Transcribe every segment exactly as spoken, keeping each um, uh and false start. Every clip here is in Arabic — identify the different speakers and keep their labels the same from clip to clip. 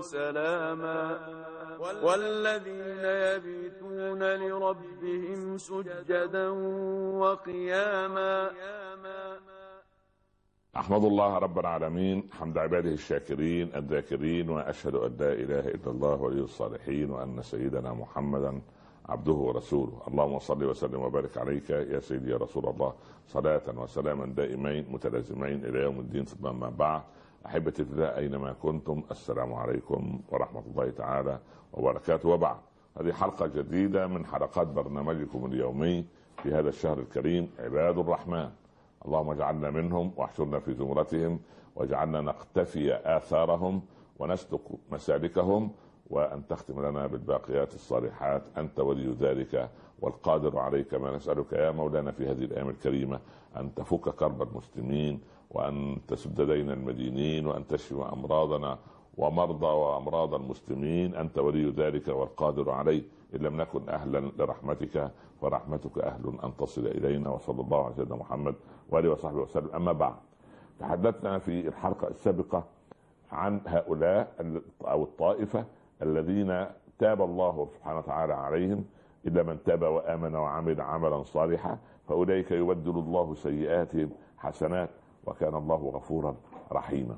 Speaker 1: سلاما والذين يبيتون لربهم سجدا وقياما.
Speaker 2: أحمد الله رب العالمين حمد عباده الشاكرين الذاكرين، وأشهد أن لا إله إلا الله ولي الصالحين، وأن سيدنا محمدا عبده ورسوله. اللهم صل وسلم وبارك عليك يا سيدي يا رسول الله، صلاة وسلاما دائمين متلازمين إلى يوم الدين. ثم ما بعد، أحبتي في الله أينما كنتم، السلام عليكم ورحمة الله تعالى وبركاته. وبعد، هذه حلقة جديدة من حلقات برنامجكم اليومي في هذا الشهر الكريم، عباد الرحمن. اللهم اجعلنا منهم واحشرنا في زمرتهم، واجعلنا نقتفي آثارهم ونسلك مسالكهم، وأن تختم لنا بالباقيات الصالحات. أنت ولي ذلك والقادر عليه. كما نسألك يا مولانا في هذه الأيام الكريمة أن تفك كرب المسلمين، وأن تسد دين المدينين، وأن تشفي أمراضنا ومرضى وأمراض المسلمين. أنت ولي ذلك والقادر عليه. إن لم نكن أهلا لرحمتك ورحمتك أهل أن تصل إلينا. وصلى الله على سيدنا محمد وآله وصحبه وسلم. أما بعد، تحدثنا في الحلقة السابقة عن هؤلاء أو الطائفة الذين تاب الله سبحانه وتعالى عليهم، إلا من تاب وآمن وعمل عملا صالحا فأولئك يبدل الله سيئاتهم حسنات وكان الله غفورا رحيما.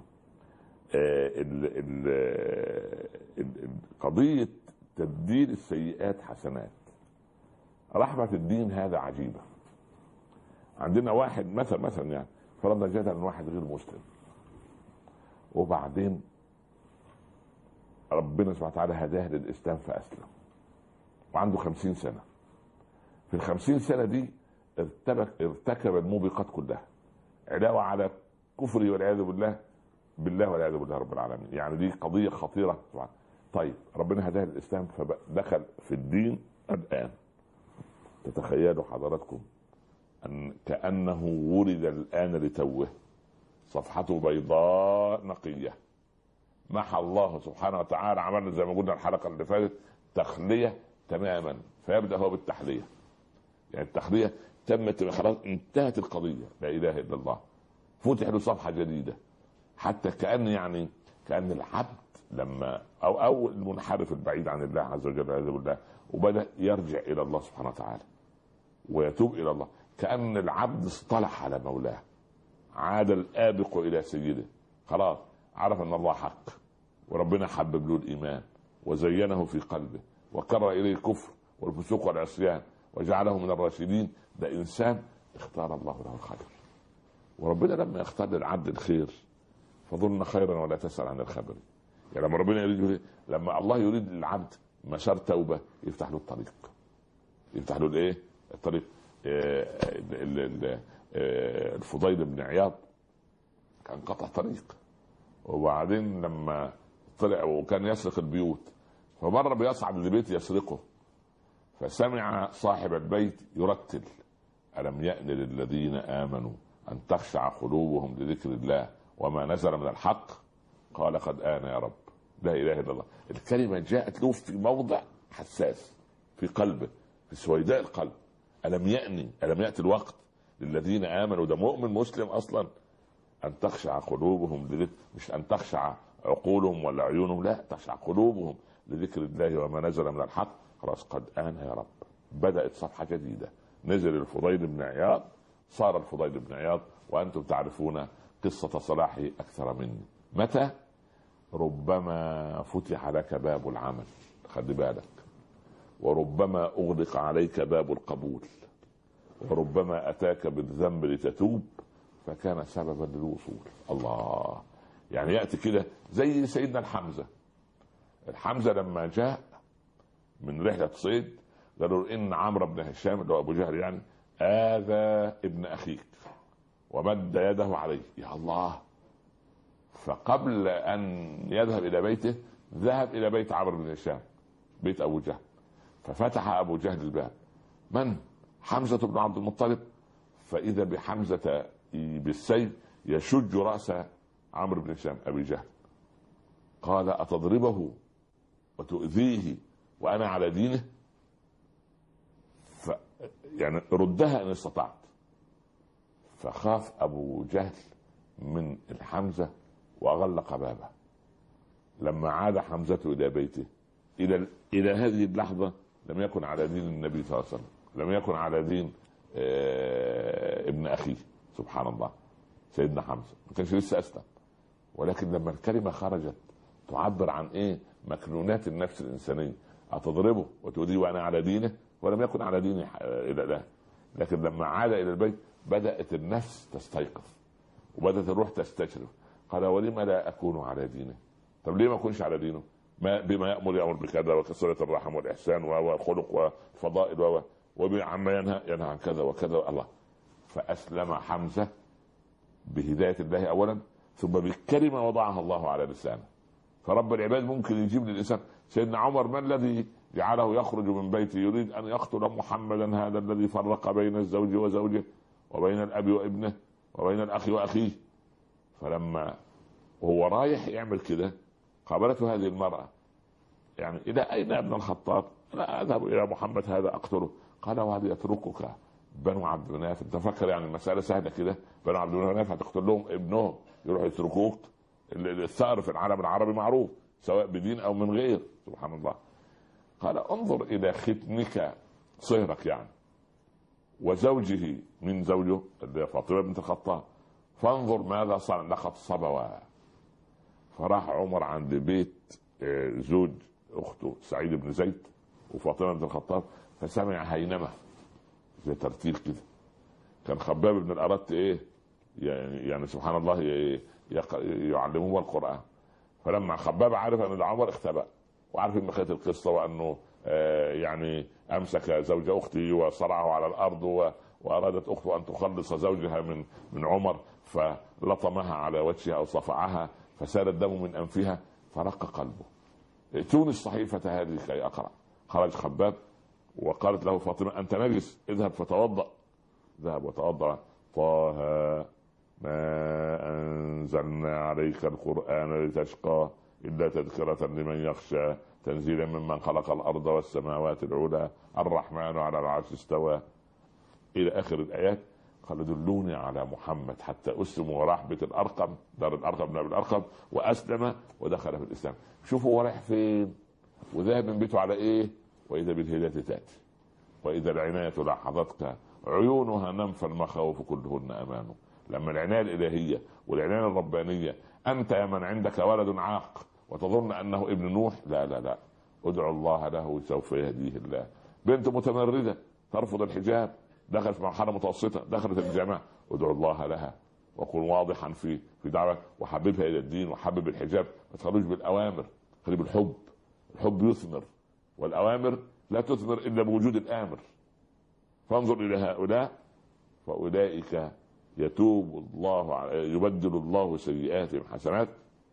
Speaker 2: قضية تبديل السيئات حسنات، رحمة الدين هذا عجيبة. عندنا واحد مثلا مثلا يعني فرضنا جدلا واحد غير مسلم، وبعدين ربنا سبحانه وتعالى هداه للإسلام فأسلم، وعنده خمسين سنة. في الخمسين سنة دي ارتكب الموبقات كلها، علاوة على كفري والعياذ بالله بالله والعياذ بالله رب العالمين. يعني دي قضية خطيرة طبعا. طيب، ربنا هداه للإسلام فدخل في الدين الآن. تتخيلوا حضراتكم أن كأنه ولد الآن لتوه، صفحته بيضاء نقية، محى الله سبحانه وتعالى، عملنا زي ما قلنا الحلقة اللي فاتت تخلية تماما. فيبدأ هو بالتحلية، يعني التخلية تمت خلاص، انتهت القضية، لا إله إلا الله، فتح له صفحة جديدة. حتى كأن يعني كأن العبد لما أو أو المنحرف البعيد عن الله عز وجل والعياذ بالله وبدأ يرجع إلى الله سبحانه وتعالى ويتوب إلى الله، كأن العبد اصطلح على مولاه، عاد الآبق إلى سيده، خلاص عرف أن الله حق، وربنا حبب له الإيمان وزينه في قلبه وكره إليه الكفر والفسوق والعصيان وجعله من الراشدين. ده إنسان اختار الله له الخير. وربنا لما يختار للعبد الخير فظن خيرا ولا تسأل عن الخبر. يعني لما ربنا يريد، لما الله يريد للعبد مسار توبة يفتح له الطريق، يفتح له الايه الطريق. الفضيل بن عياض كان قطع طريق، وبعدين لما طلع وكان يسرق البيوت، فمر بيصعد لبيت يسرقه، فسمع صاحب البيت يرتل: ألم يأن للذين آمنوا أن تخشع قلوبهم لذكر الله وما نزل من الحق. قال: قد آن يا رب. لا إله إلا الله. الكلمة جاءت له في موضع حساس في قلبه، في سويداء القلب. ألم يأني، ألم يأتي الوقت للذين آمنوا، ده مؤمن مسلم أصلا، أن تخشع قلوبهم لذكر، مش أن تخشع عقولهم ولا عيونهم، لا، تخشع قلوبهم لذكر الله وما نزل من الحق. خلاص قد آن يا رب. بدأت صفحة جديدة. نزل الفضيل بن عياض، صار الفضيل بن عياض، وأنتم تعرفون قصة صلاحه أكثر مني. متى؟ ربما فتح لك باب العمل، خلي بالك، وربما أغلق عليك باب القبول، وربما أتاك بالذنب لتتوب فكان سببا للوصول. الله، يعني يأتي كده زي سيدنا الحمزة. الحمزة لما جاء من رحلة صيد قالوا إن عمرو بن هشام اللي هو أبو جهل يعني آذى ابن أخيك ومد يده عليه. يا الله، فقبل أن يذهب إلى بيته ذهب إلى بيت عمرو بن هشام، بيت أبو جهل، ففتح أبو جهل الباب. من؟ حمزة بن عبد المطلب. فإذا بحمزة بالسيف يشج رأس عمرو بن هشام أبي جهل. قال: أتضربه وتؤذيه وأنا على دينه؟ ف يعني ردها إن استطعت. فخاف أبو جهل من الحمزة وأغلق بابه. لما عاد حمزة إلى بيته إلى إلى هذه اللحظة لم يكن على دين النبي صلى الله عليه وسلم، لم يكن على دين آه ابن أخيه. سبحان الله، سيدنا حمزة ما كانش لسه أسلم، ولكن لما الكلمة خرجت تعبر عن إيه؟ مكنونات النفس الإنسانية. أتضربه وتؤذيه وأنا على دينه، ولم يكن على دينه إلى ده. لكن لما عاد إلى البيت بدأت النفس تستيقظ وبدأت الروح تستشرف. قال ولم لا أكون على دينه؟ طب ليه ما أكونش على دينه؟ ما بما يأمر يأمر بكذا وكسرة الرحم والإحسان والخلق والفضائل وبعما ينهى ينهى عن كذا وكذا. الله، فأسلم حمزة بهداية الله أولا، ثم بالكلمة وضعها الله على لسانه. فرب العباد ممكن يجيب للإنسان. سيدنا عمر ما الذي جعله يخرج من بيته يريد أن يقتل محمدا هذا الذي فرق بين الزوج وزوجه وبين الأب وابنه وبين الأخ وأخيه؟ فلما وهو رايح يعمل كده قابلته هذه المرأة، يعني إلى أين ابن الخطاب؟ لا أذهب إلى محمد هذا أقتله. قال وهذا يتركك بنو عبد مناف؟ انت فكر يعني المسألة سهلة كده؟ بنو عبد مناف هتقتل لهم ابنهم يروحوا يتركوك؟ الثأر في العالم العربي معروف سواء بدين أو من غير. سبحان الله. قال انظر إلى ختنك صهرك يعني وزوجه من زوجه اللي فاطمة بنت الخطاب، فانظر ماذا صنع لقد صبوا. فراح عمر عند بيت زوج أخته سعيد بن زيد وفاطمة بنت الخطاب، فسمع هينمة زي ترتيل كده. كان خباب بن الأرت إيه يعني, يعني سبحان الله يعلموه القرآن. فلما خباب عارف أن عمر اختبأ وعارف ان خيط القصه وانه آه يعني امسك زوج اختي وصرعه على الارض وارادت اخته ان تخلص زوجها من من عمر، فلطمها على وجهها او صفعها فسال الدم من انفها فرق قلبه. ائتوني الصحيفه هذه كي اقرا. خرج خباب وقالت له فاطمه انت نجس اذهب فتوضا. ذهب وتوضا. طه ما انزلنا عليك القران لتشقى إلا تذكرة لمن يخشى تنزيلا ممن خلق الأرض والسماوات العلى الرحمن على العرش استوى إلى آخر الآيات. قال دلوني على محمد حتى أسلم. وراح بيت الأرقم دار الأرقم بن أبي الأرقم وأسلم ودخل في الإسلام. شوفوا هو رايح فين وذهب من بيته على إيه. وإذا بالهداية تأتي وإذا العناية لاحظتك عيونها ننفى المخاوف كلهن أمان. لما العناية الإلهية والعناية الربانية، أنت يا من عندك ولد عاق وتظن أنه ابن نوح، لا لا لا ادعو الله له سوف يهديه الله. بنت متمردة ترفض الحجاب دخلت في مرحلة متوسطة دخلت الجامعة، ادعو الله لها وكن واضحا في في دعوة وحببها إلى الدين وحبب الحجاب. ما تخرج بالأوامر، خلي بالحب. الحب يثمر والأوامر لا تثمر إلا بوجود الآمر. فانظر إلى هؤلاء فأولئك يتوب الله يبدل الله سيئاتهم حسنات.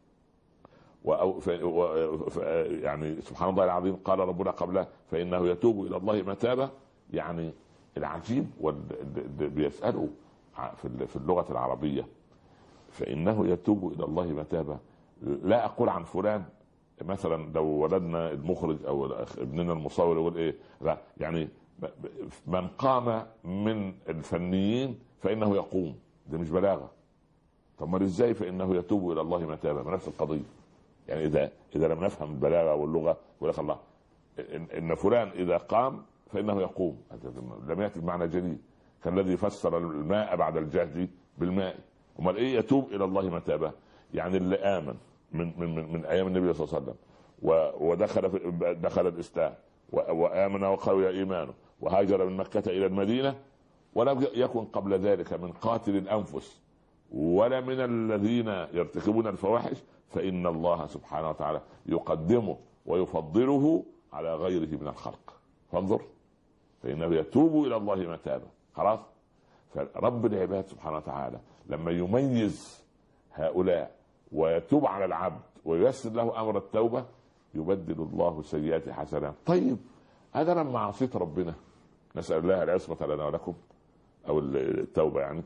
Speaker 2: و... ف... و... ف... يعني سبحان الله العظيم قال ربنا قبله فإنه يتوب إلى الله متابة. يعني العجيب وال... بيسألوا في اللغة العربية فإنه يتوب إلى الله متابة. لا أقول عن فلان مثلا لو ولدنا المخرج أو ابننا المصور يقول إيه، لا يعني من قام من الفنيين فإنه يقوم. ده مش بلاغة. طب ما ازاي فإنه يتوب إلى الله متابة؟ ما نفس القضية. يعني إذا إذا لم نفهم البلاغة واللغة يقول لك الله إن, إن فلان إذا قام فإنه يقوم، لم يأتي بمعنى جديد. كان الذي فسر الماء بعد الجهد بالماء. وما إيه يتوب إلى الله متابة؟ يعني اللي آمن من من من, من أيام النبي صلى الله عليه وسلم ودخل في دخل الإسلام وآمن وقوي إيمانه وهاجر من مكة إلى المدينة ولم يكن قبل ذلك من قاتل الأنفس ولا من الذين يرتكبون الفواحش، فإن الله سبحانه وتعالى يقدمه ويفضله على غيره من الخلق. فانظر فإنه يتوب إلى الله متابة. خلاص. فرب العباد سبحانه وتعالى لما يميز هؤلاء ويتوب على العبد وييسر له أمر التوبة يبدل الله سيئات حسنات. طيب هذا لما عصيت ربنا نسأل الله العصمة لنا ولكم أو التوبة، يعني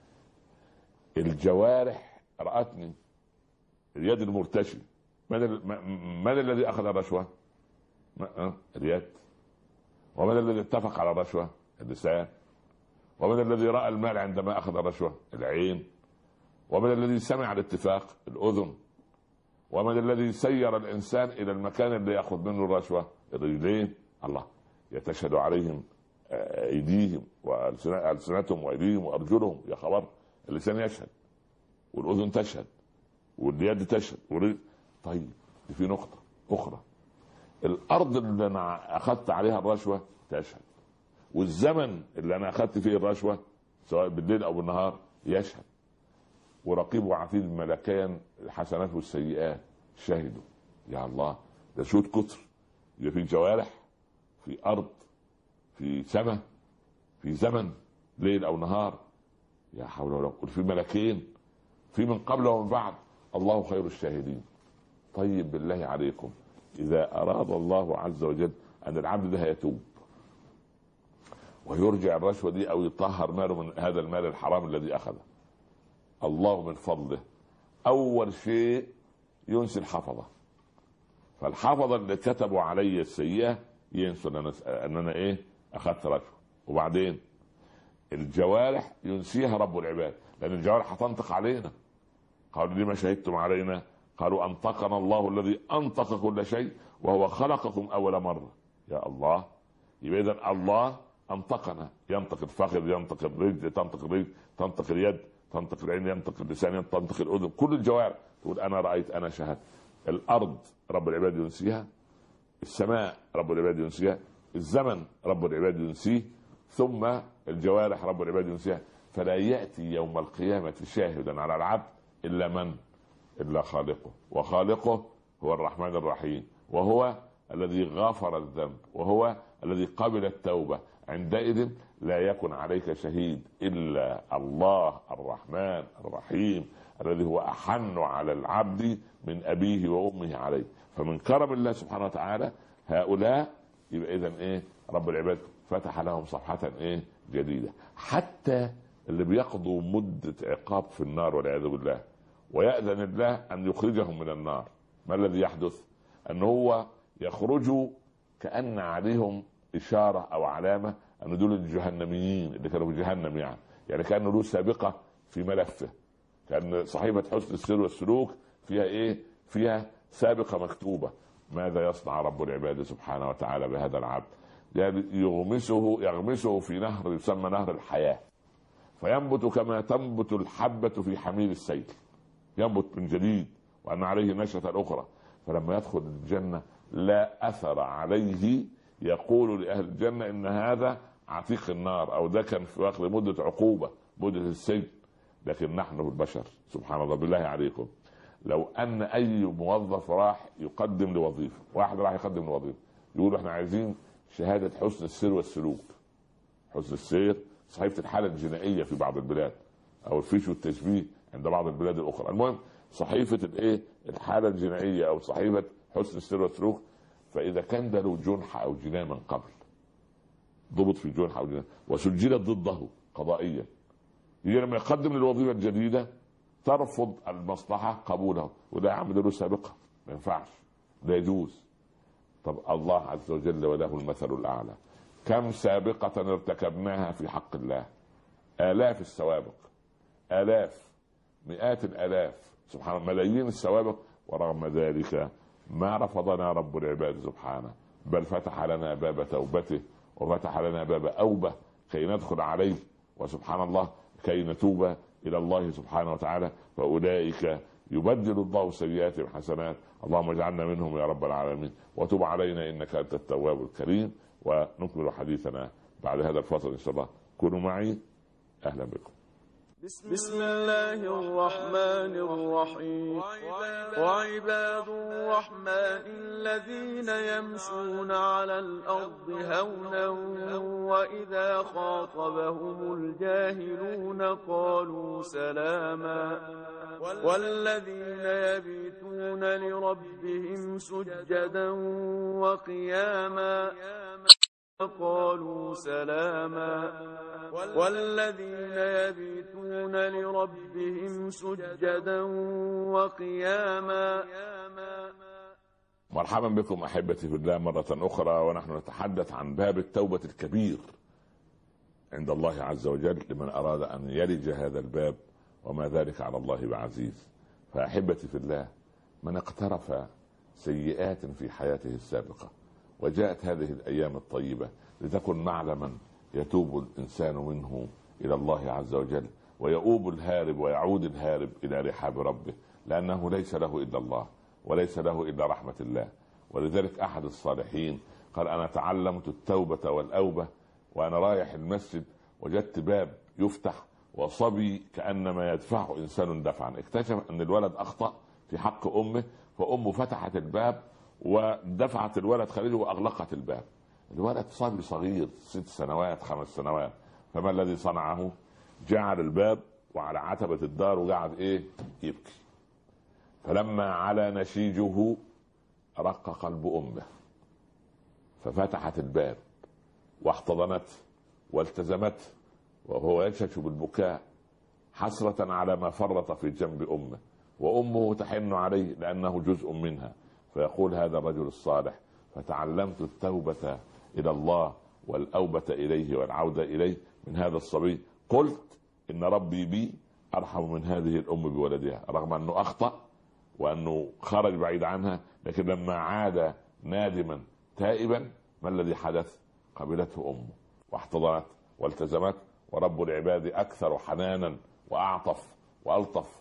Speaker 2: الجوارح رأتني، اليد المرتشي، من, من الذي أخذ الرشوة؟ اليد. ومن الذي اتفق على الرشوة؟ اللسان. ومن الذي رأى المال عندما أخذ الرشوة؟ العين. ومن الذي سمع الاتفاق؟ الأذن. ومن الذي سير الإنسان إلى المكان اللي يأخذ منه الرشوة؟ الرجلين. الله يتشهد عليهم أيديهم وألسنتهم وأيديهم وأرجلهم. يا خبر، اللسان يشهد والأذن تشهد واليد تشهد والرجل. طيب في نقطة أخرى، الأرض اللي أنا أخذت عليها الرشوة تشهد، والزمن اللي أنا أخذت فيه الرشوة سواء بالليل أو بالنهار يشهد، ورقيب وعتيد ملكان الحسنات والسيئات شهدوا. يا الله، ده شهود كتر. يبقى في جوارح، في أرض، في سماء، في زمن ليل أو نهار. يا حول ولا قوة. في ملكين، في من قبل ومن بعد. الله خير الشاهدين. طيب بالله عليكم، إذا أراد الله عز وجل أن العبد ده يتوب ويرجع الرشوة دي أو يطهر ماله من هذا المال الحرام الذي أخذه، الله من فضله أول شيء ينسي الحفظة. فالحفظة اللي كتبوا علي السيئة ينسوا أن أنا, أن أنا إيه أخذت رشوة. وبعدين الجوارح ينسيها رب العباد، لأن الجوارح هتنطق علينا. قالوا لما شهدتم علينا؟ قالوا أنطقنا الله الذي أنطق كل شيء وهو خلقكم أول مرة. يا الله، يبقى إذن الله أنطقنا. ينطق الفخذ، ينطق الرجل، تنطق الرجل، تنطق اليد، تنطق العين، ينطق اللسان، تنطق الأذن، كل الجوارح تقول أنا رأيت، أنا شهدت. الأرض رب العباد ينسيها، السماء رب العباد ينسيها، الزمن رب العباد ينسيه، ثم الجوارح رب العباد ينسيها. فلا يأتي يوم القيامة شاهدا على العبد إلا من؟ إلا خالقه. وخالقه هو الرحمن الرحيم، وهو الذي غفر الذنب، وهو الذي قبل التوبة. عندئذ لا يكن عليك شهيد إلا الله الرحمن الرحيم الذي هو أحن على العبد من أبيه وأمه عليه. فمن كرم الله سبحانه وتعالى هؤلاء، يبقى إذن إيه؟ رب العباد فتح لهم صفحة إيه؟ جديدة. حتى اللي بيقضوا مدة عقاب في النار والعياذ بالله ويأذن الله أن يخرجهم من النار، ما الذي يحدث؟ أن هو يخرجوا كأن عليهم إشارة أو علامة أن دول الجهنميين اللي كانوا في جهنم، يعني يعني كأنه له سابقة في ملفه، كأن صحيفة حسن السير والسلوك فيها إيه؟ فيها سابقة مكتوبة. ماذا يصنع رب العباد سبحانه وتعالى بهذا العبد؟ يعني يغمسه يغمسه في نهر يسمى نهر الحياة، فينبت كما تنبت الحبة في حميل السيل، ينبت من جديد وأن عليه نشأة أخرى. فلما يدخل الجنة لا أثر عليه يقول لأهل الجنة إن هذا عتيق النار، أو ده كان في وقت مدة عقوبة، مدة السجن. لكن نحن البشر سبحان الله، بالله عليكم، لو أن أي موظف راح يقدم لوظيفة، واحد راح يقدم لوظيفة، يقول احنا عايزين شهادة حسن السير والسلوك. حسن السير صحيفة الحالة الجنائية في بعض البلاد، أو الفيش والتشبيه عند بعض البلاد الأخرى. المهم صحيفة الإيه؟ الحالة الجنائية أو صحيفة حسن السير والسلوك. فإذا كان ده له جنح أو جناية من قبل، ضبط في جنح أو جناية وسجلت ضده قضائيا، يجي لما يقدم للوظيفة الجديدة ترفض المصلحة قبوله، وده عمل له سابقة، ما ينفعش، لا يجوز. طب الله عز وجل وله المثل الأعلى، كم سابقة ارتكبناها في حق الله، آلاف السوابق، آلاف، مئات الآلاف، سبحان الله، ملايين السوابق، ورغم ذلك ما رفضنا رب العباد سبحانه، بل فتح لنا باب توبته وفتح لنا باب أوبة كي ندخل عليه، وسبحان الله كي نتوب إلى الله سبحانه وتعالى. فأولئك يبدل الله سيئاتهم حسنات. اللهم اجعلنا منهم يا رب العالمين، وتب علينا إنك أنت التواب الكريم. ونكمل حديثنا بعد هذا الفترة إن شاء الله. كونوا معي، أهلا بكم.
Speaker 1: بسم الله الرحمن الرحيم. وعباد الرحمن الذين يمشون على الأرض هونا وإذا خاطبهم الجاهلون قالوا سلاما. والذين يبيتون لربهم سجدا وقياما قالوا سلاما. والذين يبيتون لربهم سجدا وقياما.
Speaker 2: مرحبا بكم أحبتي في الله مرة أخرى، ونحن نتحدث عن باب التوبة الكبير عند الله عز وجل لمن أراد أن يلج هذا الباب، وما ذلك على الله بعزيز. فأحبتي في الله، من اقترف سيئات في حياته السابقة، وجاءت هذه الأيام الطيبة لتكن معلما يتوب الإنسان منه إلى الله عز وجل، ويؤوب الهارب ويعود الهارب إلى رحاب ربه، لأنه ليس له إلا الله وليس له إلا رحمة الله. ولذلك أحد الصالحين قال: أنا تعلمت التوبة والأوبة وأنا رايح المسجد، وجدت باب يفتح وصبي كأنما يدفعه إنسان دفعا. اكتشف أن الولد أخطأ في حق أمه، فأمه فتحت الباب ودفعت الولد خارجه وأغلقت الباب. الولد صبي صغير ست سنوات خمس سنوات، فما الذي صنعه؟ جعل الباب وعلى عتبة الدار وقعد إيه؟ يبكي. فلما على نشيجه رق قلب أمه، ففتحت الباب واحتضنته والتزمته وهو يشهش بالبكاء حسرة على ما فرط في جنب أمه، وأمه تحن عليه لأنه جزء منها. فيقول هذا الرجل الصالح: فتعلمت التوبة إلى الله والأوبة إليه والعودة إليه من هذا الصبي. قلت إن ربي بي أرحم من هذه الأم بولدها، رغم أنه أخطأ وأنه خرج بعيد عنها، لكن لما عاد نادما تائبا ما الذي حدث؟ قبلته أمه واحتضنت والتزمت. ورب العباد أكثر حنانا وأعطف وألطف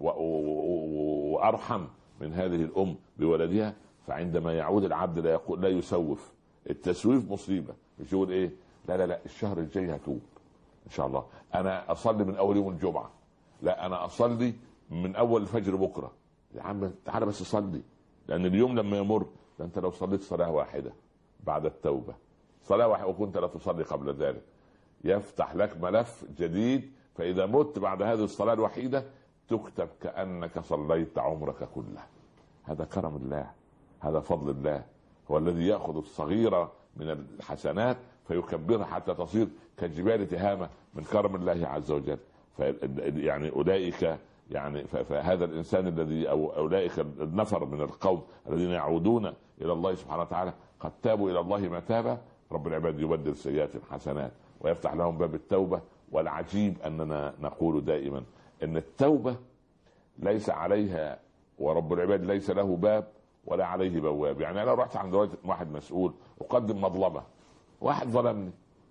Speaker 2: وأرحم من هذه الأم بولدها. فعندما يعود العبد لا يقول لا يسوف. التسويف مصيبة. مش يقول إيه؟ لا لا لا الشهر الجاي هتوب إن شاء الله، أنا أصلي من أول يوم الجمعة، لا أنا أصلي من أول الفجر بكرة. يا عم تعالى بس صلي، لأن اليوم لما يمر، ده أنت لو صليت صلاة واحدة بعد التوبة، صلاة واحدة وكنت لا تصلي قبل ذلك، يفتح لك ملف جديد. فإذا مت بعد هذه الصلاة الوحيدة تكتب كأنك صليت عمرك كله. هذا كرم الله، هذا فضل الله. هو الذي يأخذ الصغيرة من الحسنات فيكبرها حتى تصير كجبال تهامة من كرم الله عز وجل. يعني أولئك يعني فهذا الإنسان الذي أو أولئك النفر من القوم الذين يعودون إلى الله سبحانه وتعالى قد تابوا إلى الله متابا. رب العباد يبدل سيئات حسنات ويفتح لهم باب التوبة. والعجيب أننا نقول دائما أن التوبة ليس عليها ورب العباد ليس له باب ولا عليه بواب. يعني أنا رحت عند واحد مسؤول أقدم مظلمة، واحد ظلمني،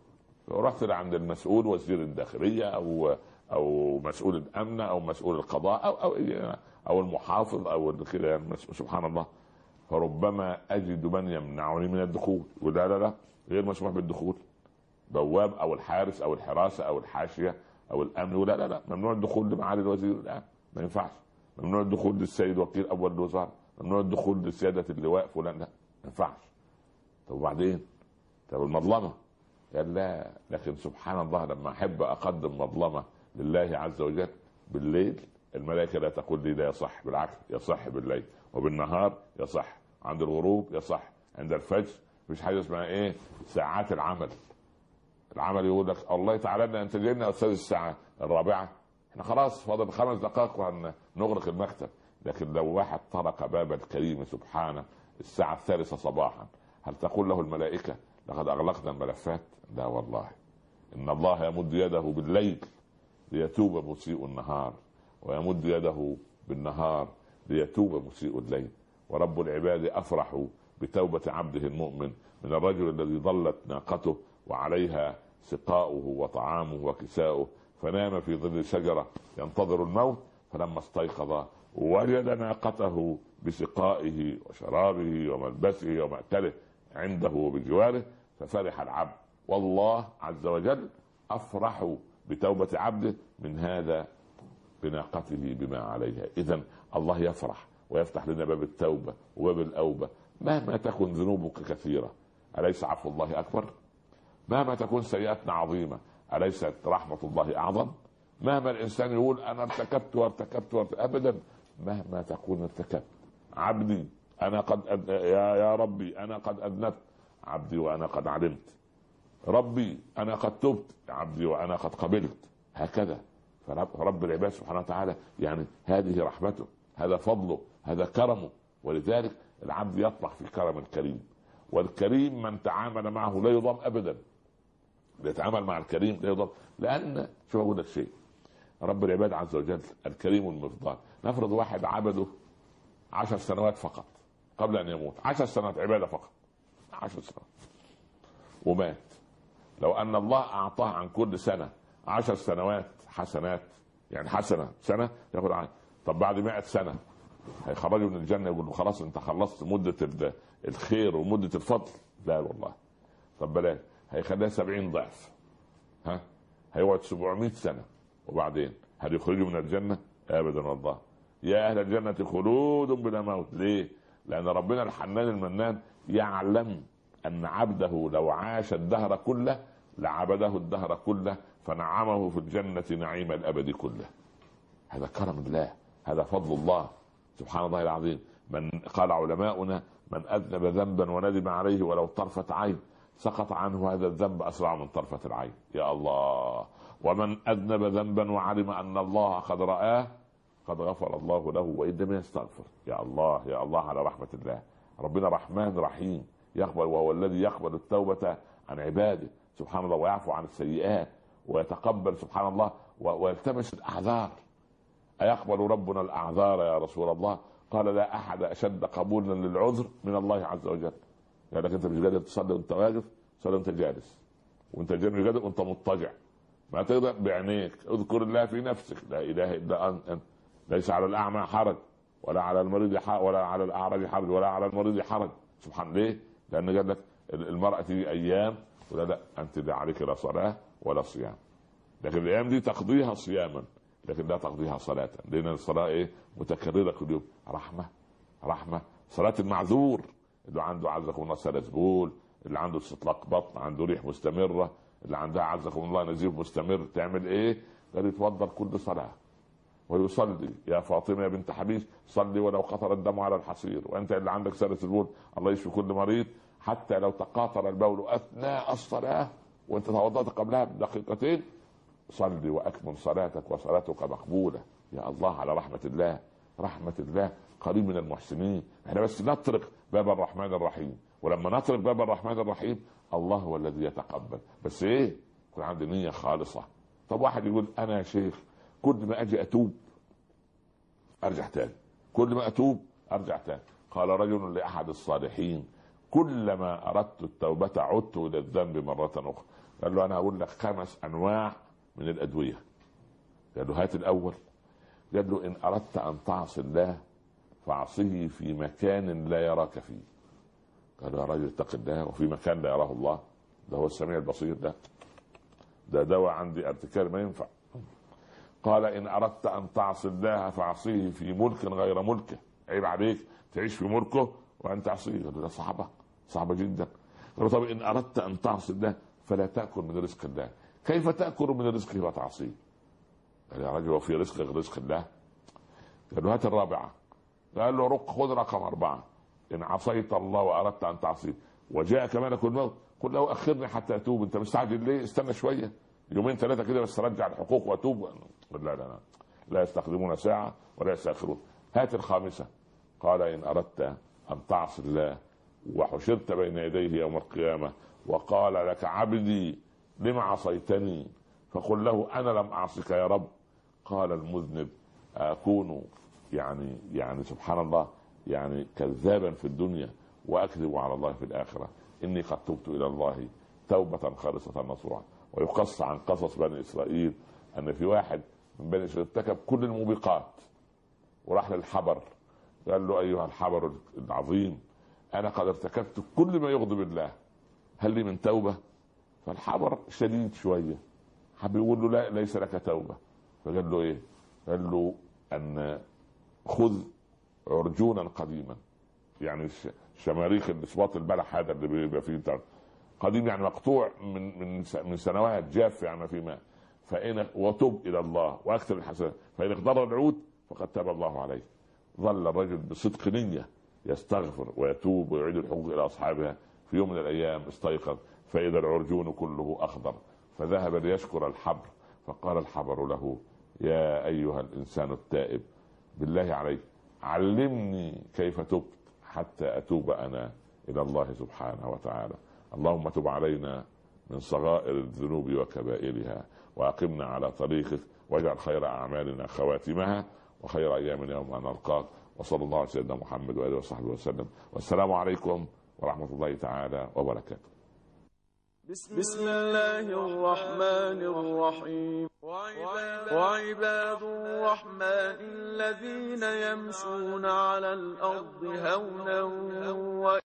Speaker 2: رحت عند المسؤول وزير الداخلية أو أو مسؤول الأمن أو مسؤول القضاء أو أو أو المحافظ أو كذا يعني سبحان الله. فربما أجد من يمنعني من الدخول، ولا لا لا غير مسموح بالدخول، بواب أو الحارس أو الحراسة أو الحاشية أو الأمن، ولا لا لا ممنوع الدخول لمعالي الوزير الآن، ما ينفعش. ممنوع الدخول للسيد وكيل أول الوزارة، ممنوع الدخول لسيادة اللواء فلان، لا ما ينفعش. طب وبعدين؟ طب المظلمة قال لا. لكن سبحان الله لما أحب أقدم مظلمة لله عز وجل بالليل، الملائكة لا تقول لي لا يصح، بالعكس يصح بالليل، وبالنهار يصح، عند الغروب يصح، عند الفجر. مش حاجة اسمها ايه ساعات العمل. العمل يقول لك الله تعالى لنا انت جاينا استاذ الساعة الرابعة، احنا خلاص فاضل خمس دقائق وهنغلق المكتب. لكن لو واحد طرق باب الكريم سبحانه الساعة الثالثة صباحا، هل تقول له الملائكة لقد أغلقنا الملفات؟ لا والله. إن الله يمد يده بالليل ليتوب مسيء النهار، ويمد يده بالنهار ليتوب مسيء الليل. ورب العباد أفرح بتوبة عبده المؤمن من الرجل الذي ضلت ناقته وعليها سقاؤه وطعامه وكساؤه، فنام في ظل شجرة ينتظر الموت، فلما استيقظ وجد ناقته بسقائه وشرابه وملبسه ومأكله عنده وبجواره، ففرح العبد. والله عز وجل أفرح بتوبة عبده من هذا بناقته بما عليها. إذن الله يفرح ويفتح لنا باب التوبة وباب الأوبة مهما تكن ذنوبك كثيرة. أليس عفو الله أكبر؟ مهما تكون سيئاتنا عظيمة أليست رحمة الله أعظم؟ مهما الإنسان يقول أنا ارتكبت وارتكبت, وارتكبت أبدا، مهما تكون ارتكبت. عبدي أنا قد أد... يا... يا ربي أنا قد أذنبت، عبدي وأنا قد علمت، ربي أنا قد تبت، عبدي وأنا قد قبلت. هكذا فرب رب العباد سبحانه وتعالى يعني هذه رحمته، هذا فضله، هذا كرمه. ولذلك العبد يطمح في كرم الكريم، والكريم من تعامل معه لا يضام أبدا. يتعامل مع الكريم لا يضام، لأن شو أقول لك شيء، رب العباد عز وجل الكريم المفضل. نفرض واحد عبده عشر سنوات فقط قبل ان يموت، عشر سنوات عباده فقط، عشر سنوات ومات. لو ان الله اعطاه عن كل سنه عشر سنوات حسنات، يعني حسنه سنه ياخذ عنه، طب بعد مئة سنه هيخرجوا من الجنه يقول له خلاص انت خلصت مده الخير ومده الفضل؟ لا والله. طب بلاش، هيخليها سبعين ضعف، ها هيقعد سبعمائة سنه، وبعدين هل يخرجوا من الجنه؟ ابدا والله. يا اهل الجنه خلود بلا موت. ليه؟ لان ربنا الحنان المنان يعلم ان عبده لو عاش الدهر كله لعبده الدهر كله، فنعمه في الجنه نعيم الابد كله. هذا كرم الله، هذا فضل الله سبحان الله العظيم. من قال علماؤنا من اذنب ذنبا وندم عليه ولو طرفه عين سقط عنه هذا الذنب اسرع من طرفه العين. يا الله. ومن اذنب ذنبا وعلم ان الله قد رآه قد غفر الله له وان لم يستغفر. يا الله يا الله على رحمه الله. ربنا رحمن رحيم يقبل، وهو الذي يقبل التوبه عن عباده سبحان الله، ويعفو عن السيئات ويتقبل سبحان الله ويلتمس الاعذار. ايقبل ربنا الاعذار يا رسول الله؟ قال لا احد اشد قبولا للعذر من الله عز وجل. يعني لك انت مش قادر تصلي وانت واقف، صلي وانت جالس، وانت جالس مش قادر وانت مضطجع، ما تقدر بعينيك، اذكر الله في نفسك، لا اله الا انت. ليس على الاعمى حرج ولا على المريض حرج ولا على الاعرج حرج ولا على المريض حرج. سبحان ليه؟ لان قال لك المرأة تيجي ايام ولا لا انت لا عليك لا صلاة ولا صيام، لكن الايام دي تقضيها صياما لكن لا تقضيها صلاة، لان الصلاة ايه؟ متكررة كل يوم. رحمة رحمة. صلاة المعذور اللي عنده عزكم الله سلسبول، اللي عنده استطلاق بطن، عنده ريح مستمرة، اللي عندها عزكم الله نزيف مستمر، تعمل ايه؟ قال يتوضا كل صلاة ويصلي. يا فاطمة يا بنت حبيب صلي ولو قطر الدم على الحصير. وانت اللي عندك سلسبول الله يشفي كل مريض، حتى لو تقاطر البول اثناء الصلاة وانت توضأت قبلها بدقيقتين صلي واكمل صلاتك وصلاتك مقبولة. يا الله على رحمة الله. رحمة الله قريب من المحسنين. احنا بس نطرق باب الرحمن الرحيم، ولما نطرق باب الرحمن الرحيم الله هو الذي يتقبل. بس ايه؟ يكون عندي نية خالصة. طب واحد يقول انا يا شيخ كل ما اجي اتوب ارجع تاني، كل ما اتوب ارجع تاني. قال رجل لاحد الصالحين كلما اردت التوبة عدت الى الذنب مرة اخرى. قال له انا اقول لك خمس انواع من الادوية. قال له هات الاول. قال له ان اردت ان تعصي الله فاعصه في مكان لا يراك فيه. قال له يا راجل اتق الله، وفي مكان لا يراه الله؟ ده هو السميع البصير، ده ده دواء عندي ارتكار ما ينفع. قال ان اردت ان تعصي الله فاعصيه في ملك غير ملكه، عيب عليك تعيش في ملكه وانت تعصيه. قال له ده صعبه صعبه جدا. قال له طب ان اردت ان تعصي الله فلا تاكل من رزق الله. كيف تاكل من رزقه وتعصيه؟ قال يا رجل وفي رزق غير رزق الله؟ قال له هات الرابعه. قال له رق خذ رقم اربعه. ان عصيت الله واردت ان تعصيه وجاء كمان كل موت قل له اخرني حتى اتوب. انت مستعجل ليه؟ استنى شويه يومين ثلاثه كده بس رجع الحقوق واتوب. لا لا لا لا يستخدمون ساعه ولا يستاخرون. هات الخامسه. قال ان اردت ان تعصي الله وحشرت بين يديه يوم القيامه وقال لك عبدي لما عصيتني فقل له انا لم اعصك يا رب. قال المذنب اكون يعني يعني سبحان الله يعني كذابا في الدنيا واكذب على الله في الاخره. اني قد تبت الى الله توبه خالصه نصوحا. ويقص عن قصص بني اسرائيل ان في واحد من بني اسرائيل ارتكب كل الموبقات وراح للحبر قال له ايها الحبر العظيم انا قد ارتكبت كل ما يغضب الله، هل لي من توبه؟ فالحبر شديد شويه حب يقول له لا ليس لك توبه. فقال له ايه؟ قال له ان خذ عرجونا قديما، يعني شماريخ الاسواط البلح هذا اللي بيبقى فيه قديم يعني مقطوع من من من سنوات جاف يعني في ماء، فإن وتب الى الله واكثر الحسنات فان اقدر العود فقد تاب الله عليه. ظل الرجل بصدق نية يستغفر ويتوب ويعيد الحقوق الى اصحابها. في يوم من الايام استيقظ فاذا العرجون كله اخضر، فذهب ليشكر الحبر فقال الحبر له يا ايها الانسان التائب بالله عليك علمني كيف تبت حتى اتوب انا الى الله سبحانه وتعالى. اللهم تب علينا من صغائر الذنوب وكبائرها واقمنا على طريقك واجعل خير اعمالنا خواتمها وخير ايامنا يوم ان نلقاك. وصلى الله على سيدنا محمد وآله وصحبه وسلم، والسلام عليكم ورحمة الله تعالى وبركاته.
Speaker 1: بسم الله الرحمن الرحيم. وعباد الرحمن الذين يمشون على الأرض هونا